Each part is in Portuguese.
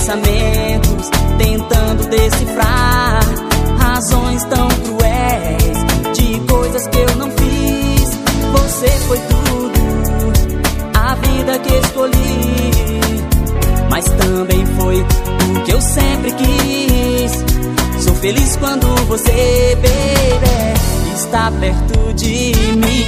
pensamentos, tentando decifrar razões tão cruéis de coisas que eu não fiz. Você foi tudo, a vida que escolhi, mas também foi o que eu sempre quis. Sou feliz quando você, baby, está perto de mim.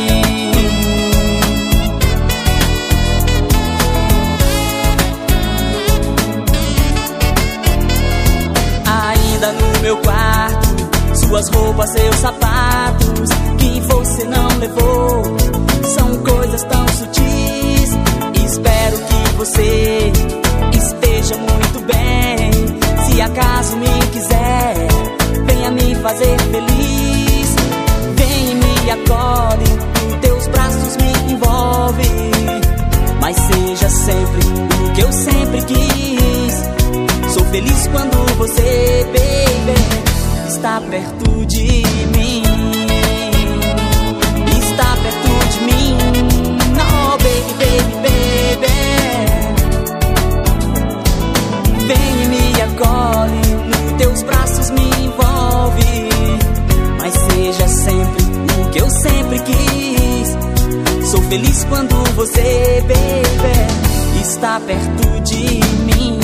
Ainda no meu quarto, suas roupas, seus sapatos que você não levou, são coisas tão sutis. Espero que você esteja muito bem. Se acaso me quiser, venha me fazer feliz. Vem e me acolhe, em teus braços me envolve, mas seja sempre o que eu sempre quis. Sou feliz quando você, baby, está perto de mim. Está perto de mim. Oh, baby, baby, baby. Vem e me acolhe, nos teus braços me envolve, mas seja sempre o que eu sempre quis. Sou feliz quando você, baby, está perto de mim.